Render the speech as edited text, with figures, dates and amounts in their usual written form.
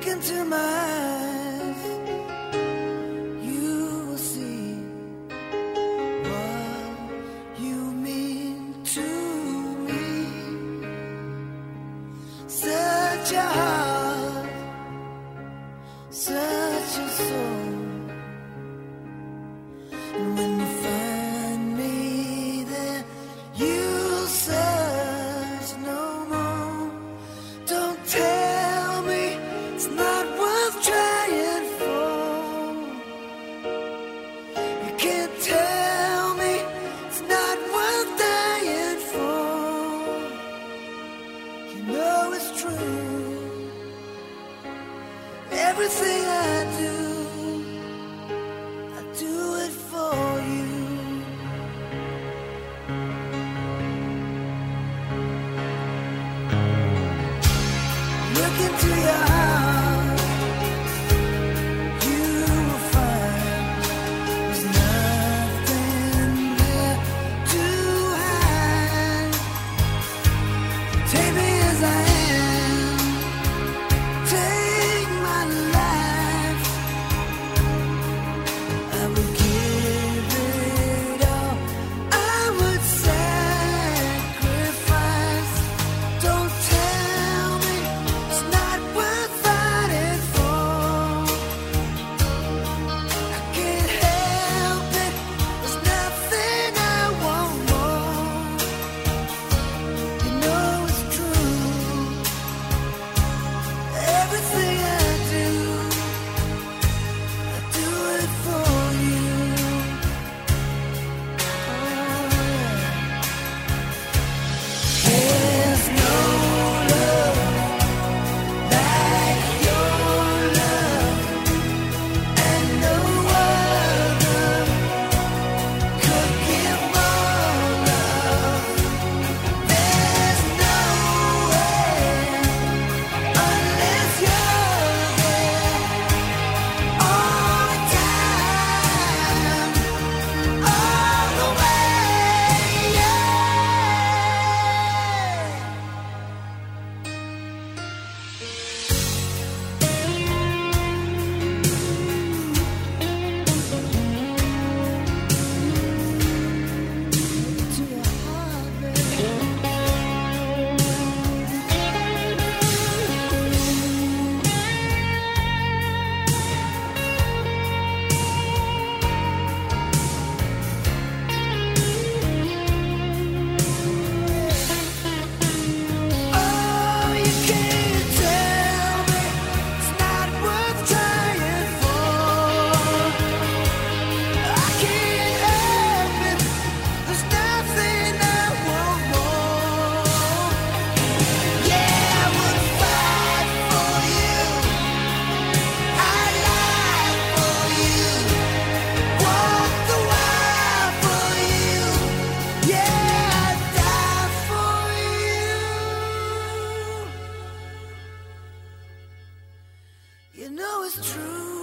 into my eyes, you will see what you mean to me. Such a heart, such a soul. And when you find me there, you'll search no more. Don't tell me it's not worth trying for. You can't tell me it's not worth dying for. You know it's true. Everything I do it for you. Look into your heart, you will find there's nothing there to hide. Take me as I am, take my life. I would give it all, I would sacrifice. Don't tell me it's not worth fighting for. I can't help it, there's nothing I want more. You know it's true. Everything I do it for you. There's no love like your love, and no other could give more love. There's no way unless you're there all the time, all the way, yeah. To your heart, baby. Oh, you can't tell me it's not worth trying for. I can't help it, there's nothing I want more. Yeah, I would fight for you, I'd lie for you, walk the wire for you. Yeah, I'd die for you. You know it's true.